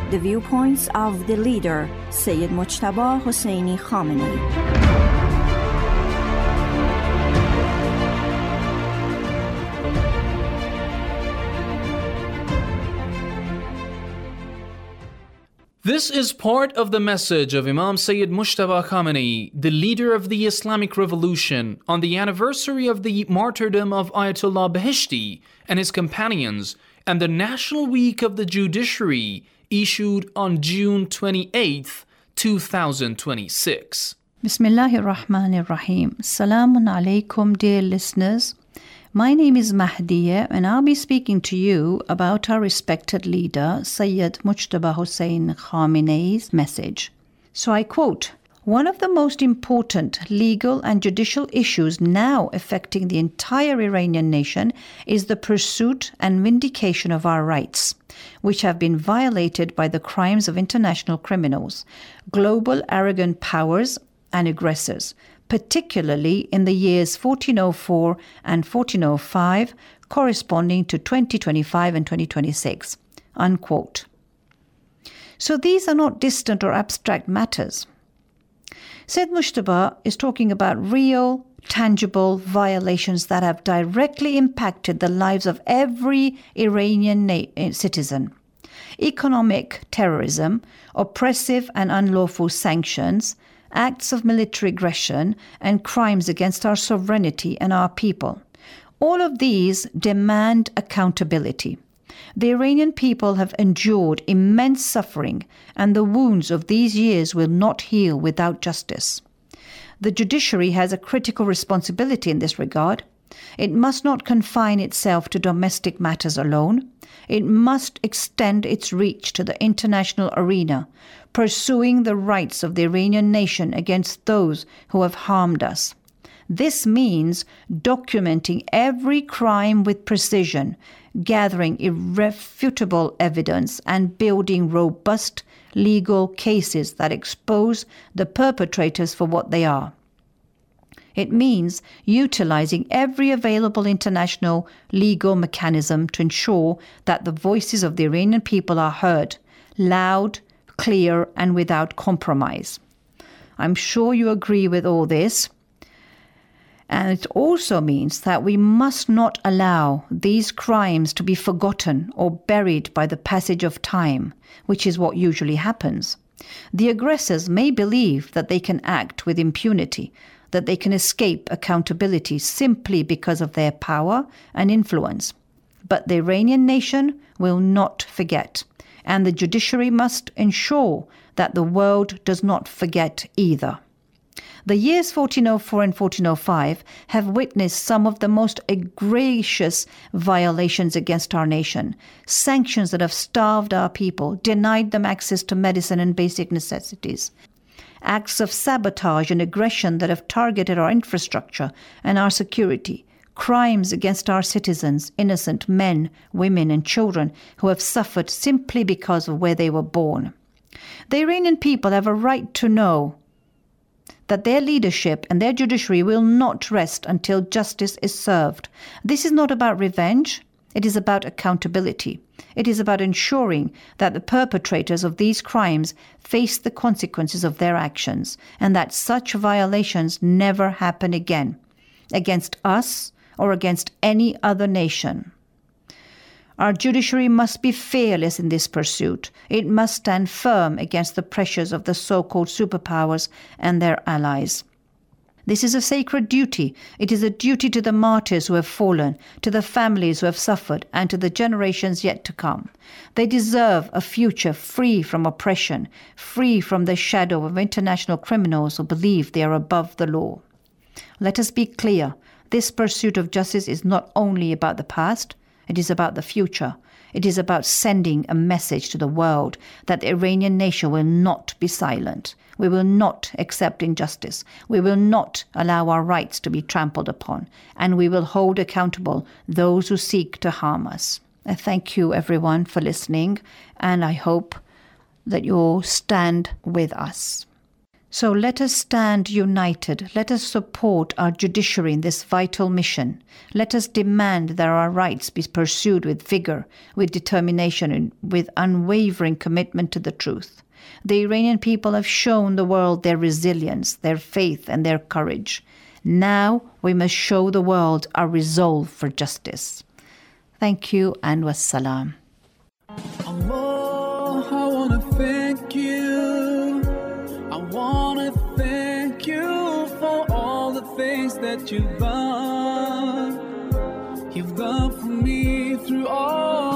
the viewpoints of the leader, Sayyid Mujtaba Hosseini Khamenei. This is part of the message of Imam Sayyid Mujtaba Khamenei, the leader of the Islamic Revolution, on the anniversary of the martyrdom of Ayatollah Beheshti and his companions, and the National Week of the Judiciary, issued on June 28, 2026. Bismillahir Rahmanir Rahim. Salamun alaikum, dear listeners. My name is Mahdiya, and I'll be speaking to you about our respected leader, Sayyid Mujtaba Hosseini Khamenei's message. So I quote, "One of the most important legal and judicial issues now affecting the entire Iranian nation is the pursuit and vindication of our rights, which have been violated by the crimes of international criminals, global arrogant powers and aggressors, particularly in the years 1404 and 1405, corresponding to 2025 and 2026, unquote. So these are not distant or abstract matters. Sayyid Mujtaba is talking about real, tangible violations that have directly impacted the lives of every Iranian citizen. Economic terrorism, oppressive and unlawful sanctions, acts of military aggression, and crimes against our sovereignty and our people. All of these demand accountability. The Iranian people have endured immense suffering, and the wounds of these years will not heal without justice. The judiciary has a critical responsibility in this regard. It must not confine itself to domestic matters alone. It must extend its reach to the international arena, pursuing the rights of the Iranian nation against those who have harmed us. This means documenting every crime with precision, gathering irrefutable evidence, and building robust legal cases that expose the perpetrators for what they are. It means utilizing every available international legal mechanism to ensure that the voices of the Iranian people are heard, loud, clear, and without compromise. I'm sure you agree with all this. And it also means that we must not allow these crimes to be forgotten or buried by the passage of time, which is what usually happens. The aggressors may believe that they can act with impunity, that they can escape accountability simply because of their power and influence. But the Iranian nation will not forget, and the judiciary must ensure that the world does not forget either. The years 1404 and 1405 have witnessed some of the most egregious violations against our nation, sanctions that have starved our people, denied them access to medicine and basic necessities, acts of sabotage and aggression that have targeted our infrastructure and our security, crimes against our citizens, innocent men, women, and children who have suffered simply because of where they were born. The Iranian people have a right to know that their leadership and their judiciary will not rest until justice is served. This is not about revenge. It is about accountability. It is about ensuring that the perpetrators of these crimes face the consequences of their actions, and that such violations never happen again, against us or against any other nation. Our judiciary must be fearless in this pursuit. It must stand firm against the pressures of the so-called superpowers and their allies. This is a sacred duty. It is a duty to the martyrs who have fallen, to the families who have suffered, and to the generations yet to come. They deserve a future free from oppression, free from the shadow of international criminals who believe they are above the law. Let us be clear. This pursuit of justice is not only about the past, it is about the future. It is about sending a message to the world that the Iranian nation will not be silent. We will not accept injustice. We will not allow our rights to be trampled upon. And we will hold accountable those who seek to harm us. I thank you, everyone, for listening. And I hope that you'll stand with us. So let us stand united. Let us support our judiciary in this vital mission. Let us demand that our rights be pursued with vigor, with determination, and with unwavering commitment to the truth. The Iranian people have shown the world their resilience, their faith, and their courage. Now we must show the world our resolve for justice. Thank you and wassalam. Allah, I want to thank you. I want to thank you for all the things that you've done. You've done for me through all